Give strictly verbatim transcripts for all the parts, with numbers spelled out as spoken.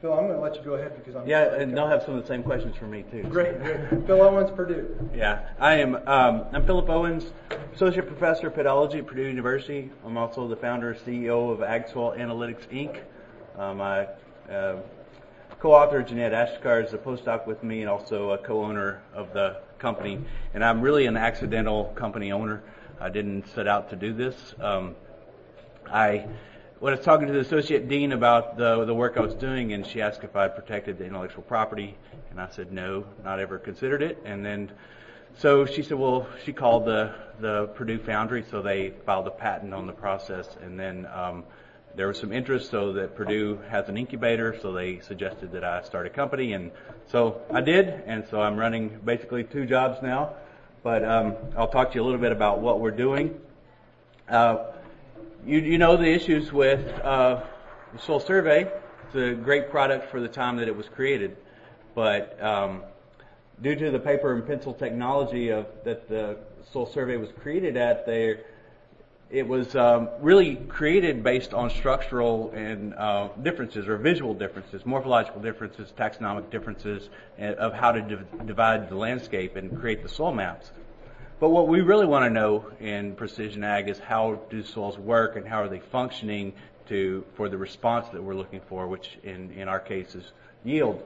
Phil, I'm going to let you go ahead because I'm... Yeah, and they'll have some of the same questions for me too. Great, great. Phil Owens, Purdue. Yeah, I am, um, I'm Philip Owens, Associate Professor of Pedology at Purdue University. I'm also the founder and C E O of Ag Soil Analytics, Incorporated. Um, I uh, co-author Jeanette Ashkar is a postdoc with me and also a co-owner of the company. And I'm really an accidental company owner. I didn't set out to do this. Um, I when I was talking to the associate dean about the the work I was doing, and she asked if I protected the intellectual property, and I said no, not ever considered it. And then so she said, well, she called the the Purdue Foundry, so they filed a patent on the process, and then um, there was some interest, so that Purdue has an incubator, so they suggested that I start a company, and so I did, and so I'm running basically two jobs now, but um, I'll talk to you a little bit about what we're doing. Uh, you, you know the issues with uh, the Soil Survey. It's a great product for the time that it was created, but um, due to the paper and pencil technology of that the Soil Survey was created at, there it was um, really created based on structural and uh, differences or visual differences, morphological differences, taxonomic differences of how to div- divide the landscape and create the soil maps. But what we really want to know in precision ag is how do soils work and how are they functioning to for the response that we're looking for, which in, in our case is yield.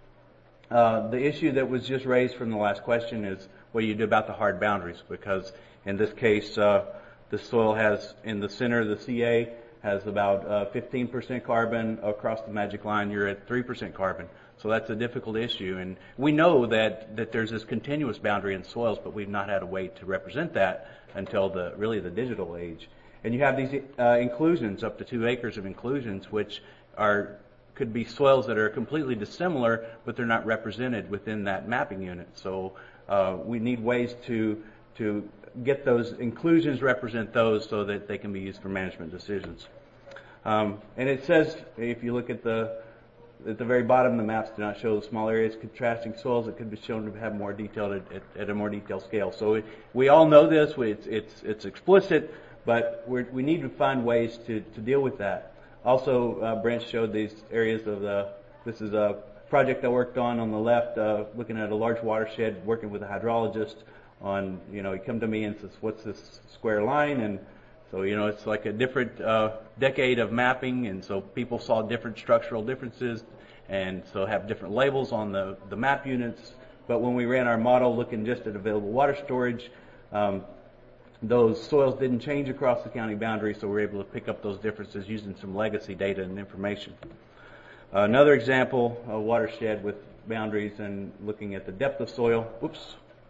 Uh, the issue that was just raised from the last question is what do you do about the hard boundaries, because in this case uh, the soil has, in the center of the C A, has about uh, fifteen percent carbon. Across the magic line, you're at three percent carbon. So that's a difficult issue. And we know that, that there's this continuous boundary in soils, but we've not had a way to represent that until the really the digital age. And you have these uh, inclusions, up to two acres of inclusions, which are could be soils that are completely dissimilar, but they're not represented within that mapping unit. So uh, we need ways to to get those inclusions, represent those so that they can be used for management decisions. Um, and it says, if you look at the at the very bottom, the maps do not show the small areas contrasting soils. It could be shown to have more detailed at, at, at a more detailed scale. So we, we all know this. We, it's, it's it's explicit, but we're, we need to find ways to, to deal with that. Also, uh, Brent showed these areas of the. This is a project I worked on on the left, uh, looking at a large watershed, working with a hydrologist. On, you know, he come to me and says, what's this square line? And so, you know, it's like a different uh, decade of mapping, and so people saw different structural differences, and so have different labels on the, the map units. But when we ran our model looking just at available water storage, um, those soils didn't change across the county boundary, so we were able to pick up those differences using some legacy data and information. Uh, another example, a watershed with boundaries and looking at the depth of soil. Oops.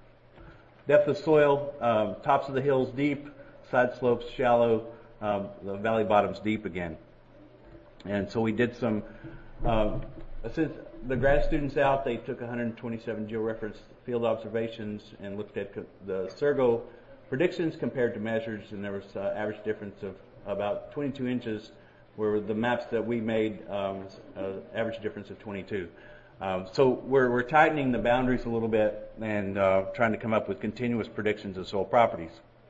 Depth of soil, um, tops of the hills deep, side slopes shallow, um, the valley bottoms deep again. And so we did some, um, since the grad students out, they took one hundred twenty-seven georeference field observations and looked at the Sergo predictions compared to measures, and there was an average difference of about twenty-two inches, where the maps that we made, um, uh, average difference of twenty-two. Um, so we're, we're tightening the boundaries a little bit and uh, trying to come up with continuous predictions of soil properties.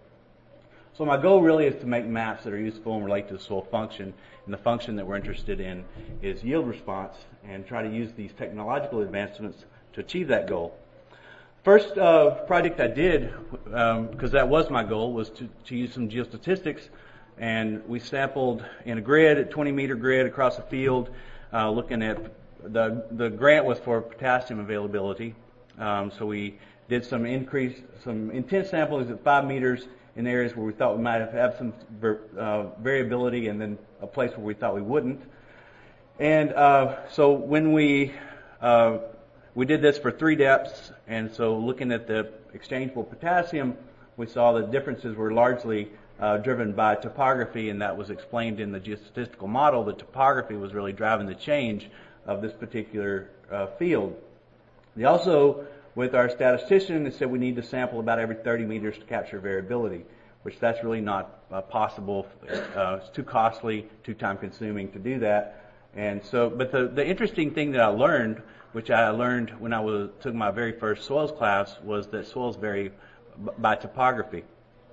So my goal really is to make maps that are useful and relate to the soil function, and the function that we're interested in is yield response, and try to use these technological advancements to achieve that goal. First uh, project I did, um, because that was my goal, was to, to use some geostatistics, and we sampled in a grid, a twenty meter grid across a field, uh, looking at The the grant was for potassium availability, um, so we did some increase, some intense samples at five meters in areas where we thought we might have, have some uh, variability, and then a place where we thought we wouldn't. And uh, so when we uh, we did this for three depths, and so looking at the exchangeable potassium, we saw the differences were largely uh, driven by topography, and that was explained in the geostatistical model. The topography was really driving the change of this particular uh, field. They also, with our statistician, they said we need to sample about every thirty meters to capture variability, which that's really not uh, possible. Uh, it's too costly, too time consuming to do that. And so, but the, the interesting thing that I learned, which I learned when I was, took my very first soils class, was that soils vary b- by topography.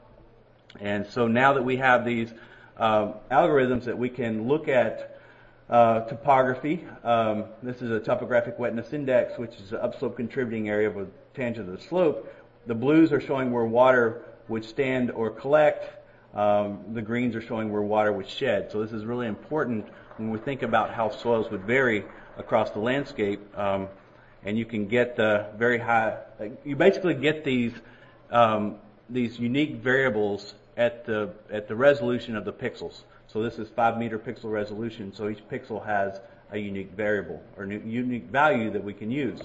And so now that we have these um, algorithms that we can look at uh, topography. Um, this is a topographic wetness index, which is an upslope contributing area with tangent of the slope. The blues are showing where water would stand or collect. Um, the greens are showing where water would shed. So this is really important when we think about how soils would vary across the landscape. Um, and you can get the very high, you basically get these um, these unique variables at the at the resolution of the pixels. So this is five meter pixel resolution. So each pixel has a unique variable or unique value that we can use.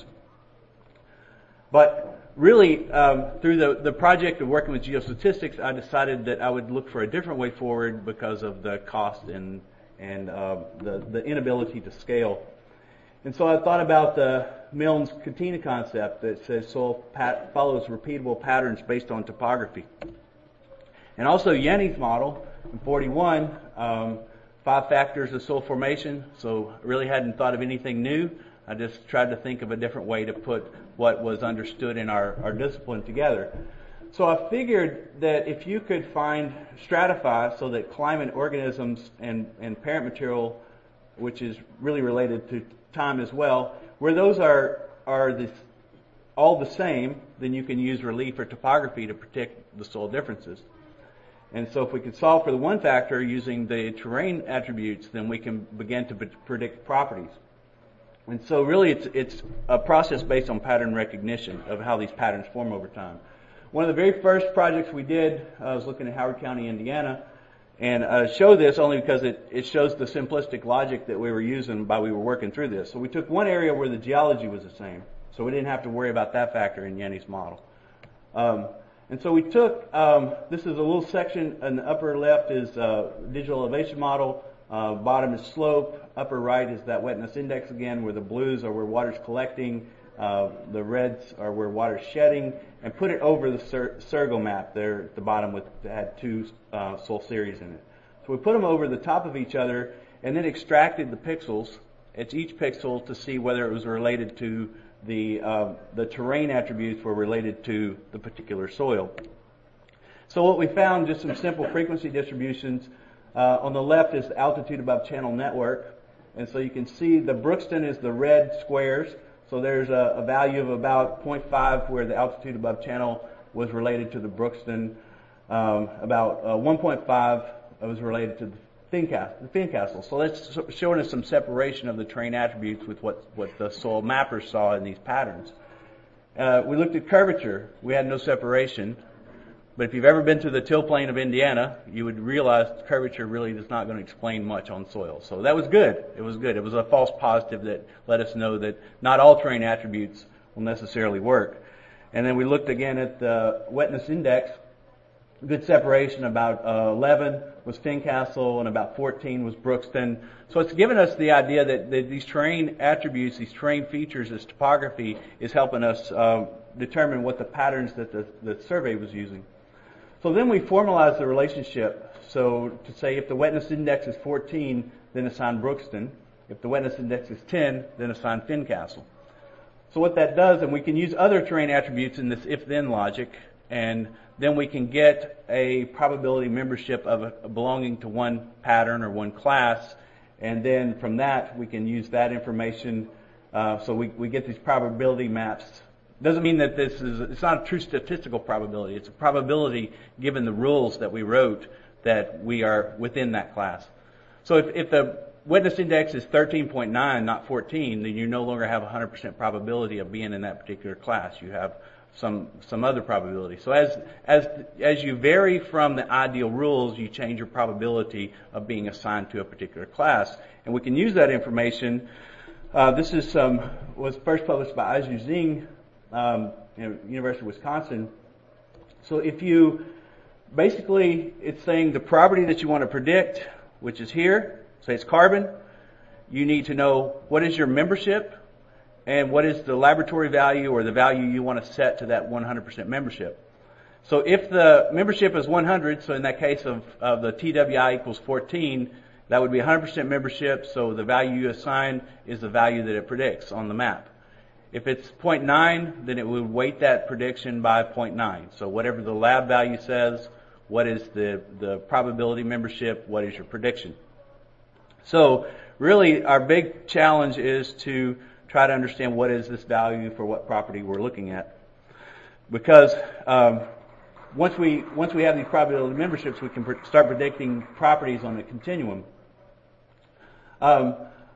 But really, um, through the, the project of working with geostatistics, I decided that I would look for a different way forward because of the cost and and uh, the the inability to scale. And so I thought about the Milne's Katina concept that says soil pat- follows repeatable patterns based on topography. And also Yenny's model in forty-one, um, five factors of soil formation. So I really hadn't thought of anything new. I just tried to think of a different way to put what was understood in our, our discipline together. So I figured that if you could find, stratify so that climate, organisms, and, and parent material, which is really related to time as well, where those are are this, all the same, then you can use relief or topography to predict the soil differences. And so if we could solve for the one factor using the terrain attributes, then we can begin to predict properties. And so really it's it's a process based on pattern recognition of how these patterns form over time. One of the very first projects we did, I was looking at Howard County, Indiana, and I show this only because it, it shows the simplistic logic that we were using while we were working through this. So we took one area where the geology was the same, so we didn't have to worry about that factor in Yenny's model. Um, and so we took, um, this is a little section, in the upper left is uh, digital elevation model, uh, bottom is slope, upper right is that wetness index again, where the blues are where water's collecting, uh, the reds are where water's shedding, and put it over the Cir- Sergo map there at the bottom with that had two uh, soil series in it. So we put them over the top of each other and then extracted the pixels at each pixel to see whether it was related to the uh, the terrain attributes were related to the particular soil. So what we found, just some simple frequency distributions. Uh, on the left is the altitude above channel network, and so you can see the Brookston is the red squares. So there's a, a value of about zero point five where the altitude above channel was related to the Brookston. Um, about uh, one point five was related to the Fincastle. The Fincastle. So that's showing us some separation of the terrain attributes with what, what the soil mappers saw in these patterns. Uh, we looked at curvature. We had no separation. But if you've ever been to the till plain of Indiana, you would realize curvature really is not going to explain much on soil. So that was good. It was good. It was a false positive that let us know that not all terrain attributes will necessarily work. And then we looked again at the wetness index. Good separation, about uh, eleven was Fincastle and about fourteen was Brookston. So it's given us the idea that, that these terrain attributes, these terrain features, this topography is helping us uh, determine what the patterns that the, the survey was using. So then we formalize the relationship. So to say if the wetness index is fourteen, then assign Brookston. If the wetness index is ten, then assign Fincastle. So what that does, and we can use other terrain attributes in this if-then logic, and then we can get a probability membership of a, belonging to one pattern or one class, and then from that we can use that information. Uh, so we, we get these probability maps. Doesn't mean that this is, it's not a true statistical probability. It's a probability given the rules that we wrote that we are within that class. So if, if the wetness index is thirteen point nine, not fourteen, then you no longer have a one hundred percent probability of being in that particular class. You have some some other probability. So as as as you vary from the ideal rules, you change your probability of being assigned to a particular class. And we can use that information. Uh, this is um, was first published by Aizhu Zing, um, you know, University of Wisconsin. So if you basically, it's saying the property that you want to predict, which is here, say it's carbon. You need to know what is your membership and what is the laboratory value or the value you want to set to that one hundred percent membership. So if the membership is one hundred, so in that case of, of the T W I equals fourteen, that would be one hundred percent membership, so the value you assign is the value that it predicts on the map. If it's zero point nine, then it would weight that prediction by zero point nine. So whatever the lab value says, what is the, the probability membership, what is your prediction? So really our big challenge is to try to understand what is this value for what property we're looking at. Because um, once we once we have these probability memberships, we can pr- start predicting properties on the continuum. Um,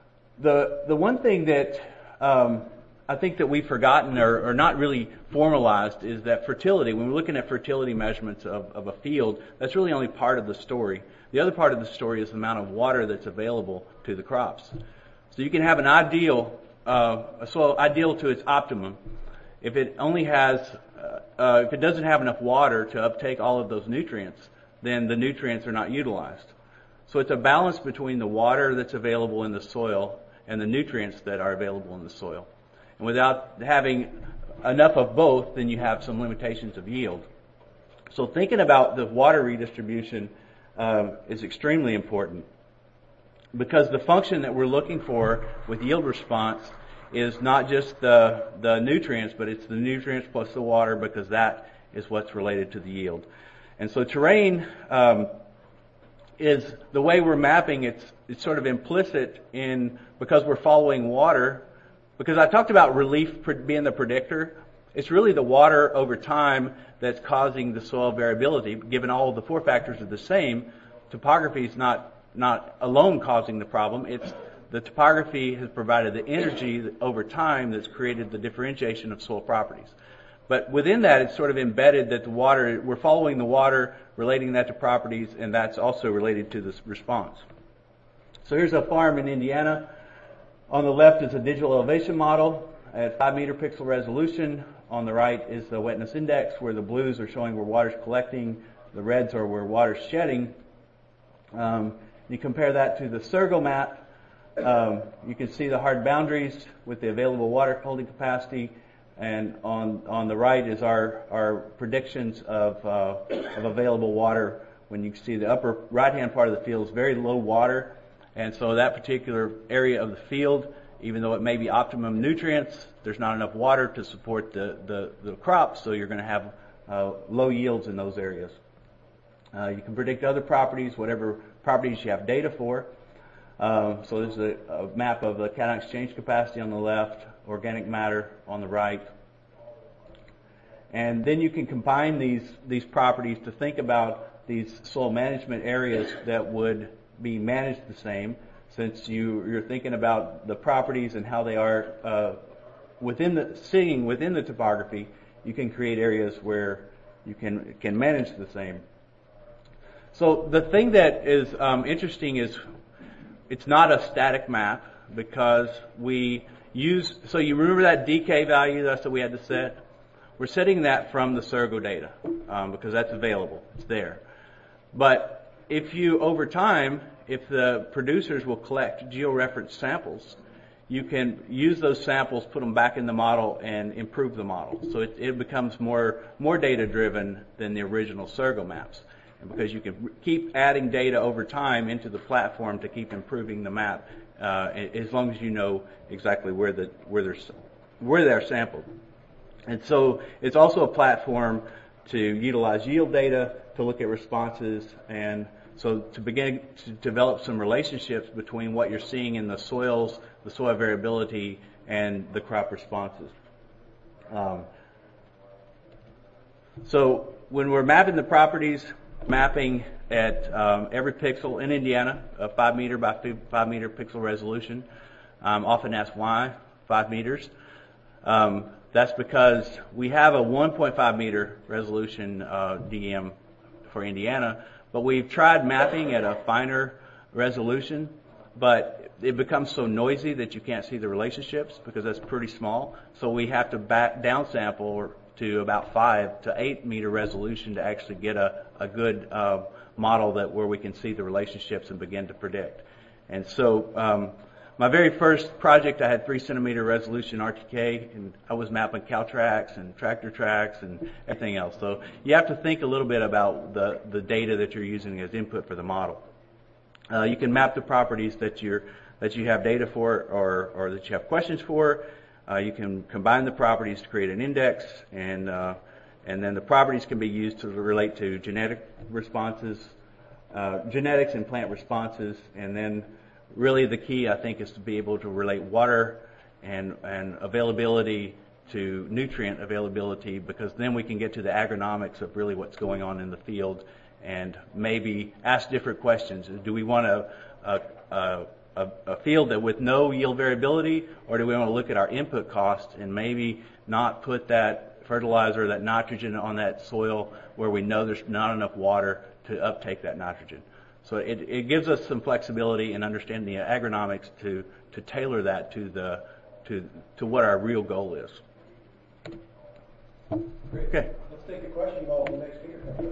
the the one thing that um, I think that we've forgotten or, or not really formalized is that fertility. When we're looking at fertility measurements of, of a field, that's really only part of the story. The other part of the story is the amount of water that's available to the crops. So you can have an ideal, uh, a soil ideal to its optimum. If it only has, uh, uh, if it doesn't have enough water to uptake all of those nutrients, then the nutrients are not utilized. So it's a balance between the water that's available in the soil and the nutrients that are available in the soil. And without having enough of both, then you have some limitations of yield. So thinking about the water redistribution um, is extremely important, because the function that we're looking for with yield response is not just the, the nutrients, but it's the nutrients plus the water, because that is what's related to the yield. And so terrain um, is the way we're mapping. It's it's sort of implicit in, because we're following water. Because I talked about relief being the predictor. It's really the water over time that's causing the soil variability. Given all of the four factors are the same, topography is not not alone causing the problem. It's the topography has provided the energy that over time that's created the differentiation of soil properties. But within that, it's sort of embedded that the water, we're following the water, relating that to properties, and that's also related to this response. So here's a farm in Indiana. On the left is a digital elevation model at five meter pixel resolution. On the right is the wetness index, where the blues are showing where water's collecting, the reds are where water's shedding. Um, you compare that to the Sergo map. Um, you can see the hard boundaries with the available water holding capacity, and on on the right is our our predictions of uh, of available water. When you see the upper right hand part of the field is very low water, and so that particular area of the field, even though it may be optimum nutrients, there's not enough water to support the the, the crops, so you're going to have uh, low yields in those areas. Uh, you can predict other properties, whatever properties you have data for. Um, so there's a, a map of the cation exchange capacity on the left, organic matter on the right. And then you can combine these these properties to think about these soil management areas that would be managed the same, since you, you're thinking about the properties and how they are uh, within the sitting within the topography. You can create areas where you can can manage the same. So the thing that is um, interesting is it's not a static map, because we use, so you remember that D K value that's that we had to set? We're setting that from the Sergo data um, because that's available. It's there. But if you, over time, if the producers will collect georeference samples, you can use those samples, put them back in the model, and improve the model. So it, it becomes more more data driven than the original Sergo maps. Because you can keep adding data over time into the platform to keep improving the map, uh, as long as you know exactly where the where they're where they're sampled. And so it's also a platform to utilize yield data to look at responses, and so to begin to develop some relationships between what you're seeing in the soils, the soil variability, and the crop responses. Um, so when we're mapping the properties, mapping at um, every pixel in Indiana, a five meter by five meter pixel resolution. Um, often asked why five meters. Um, that's because we have a one point five meter resolution uh, D M for Indiana, but we've tried mapping at a finer resolution, but it becomes so noisy that you can't see the relationships because that's pretty small. So we have to back downsample to about five to eight meter resolution to actually get a, a good uh, model that where we can see the relationships and begin to predict. And so um, my very first project, I had three centimeter resolution R T K, and I was mapping cow tracks and tractor tracks and everything else. So you have to think a little bit about the, the data that you're using as input for the model. Uh, you can map the properties that you're that you have data for, or or that you have questions for. Uh, you can combine the properties to create an index, and uh, and then the properties can be used to relate to genetic responses, uh, genetics and plant responses, and then really the key, I think, is to be able to relate water and, and availability to nutrient availability, because then we can get to the agronomics of really what's going on in the field and maybe ask different questions. Do we want a, a, a, a, a field that with no yield variability, or do we want to look at our input costs and maybe not put that fertilizer, that nitrogen on that soil where we know there's not enough water to uptake that nitrogen? So it, it gives us some flexibility in understanding the agronomics to, to tailor that to the to to what our real goal is. Great. Okay. Let's take a question while the next speaker comes up.